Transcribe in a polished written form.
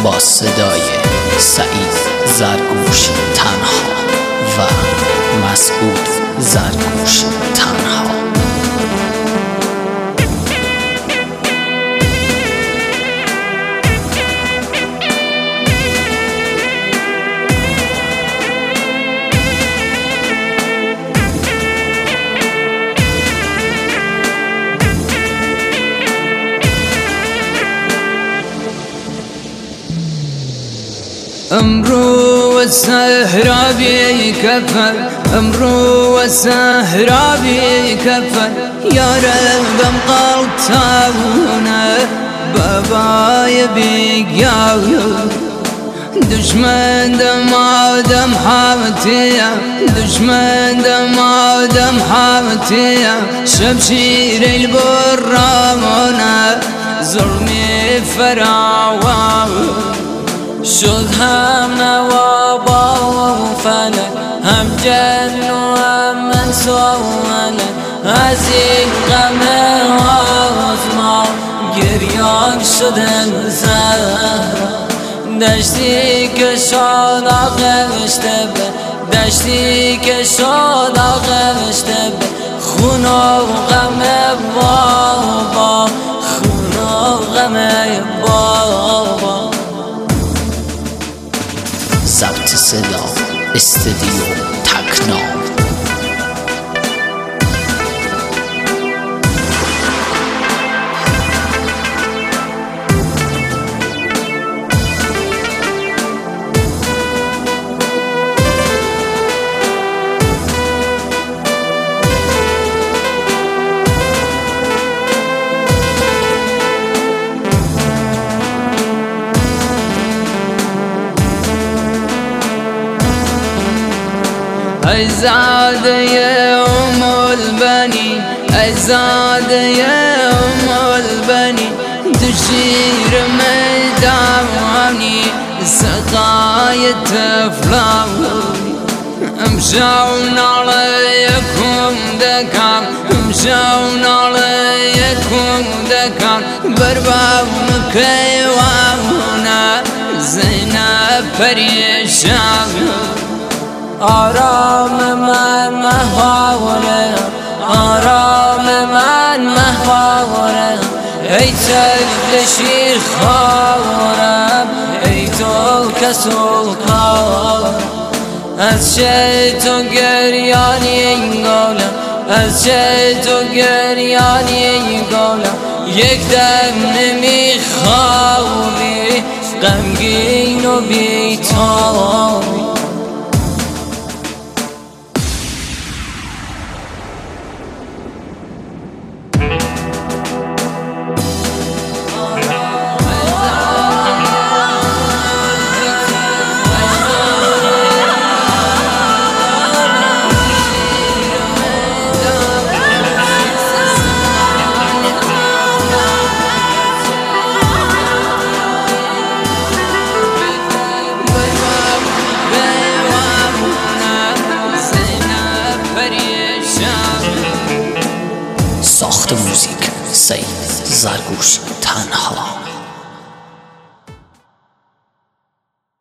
با صدای سعید زرگوش تنها و مسعود زرگوش تنها. امرو والسهرة بكفر، امرو والسهرة بكفر، يا رب مقلتاونا بابا يبيك يا دشمن دم آدم حامتيا، دشمن دم آدم حامتيا، شمشير البرامونا ظلمي فراوان شد هم نوابا و فلک، هم جن و هم انس و ملک، از این غم آزما گریان شدن زهرا. دشتی که شد آغشته به، دشتی که شد آغشته به، خون و غم بابا، خون و غم بابا. ضبط صدا استودیو تکنا. ای زاده ام البنی، ای زاده ام البنی، تشیر میدانی سقای تفلاونی. امشون علیکم دکان، امشون علیکم دکان، برباب مکیوانا زینب پریشان. آرام من محاوره، آرام من محاوره، ای طفل شیر خوارم، ای تو که سلطان. از چه تو گریانی گولم، از چه تو گریانی گولم، یک دم نمیخوابی غمگین و بی‌تابی. ساخت موزیک سعید زرگوش تنها.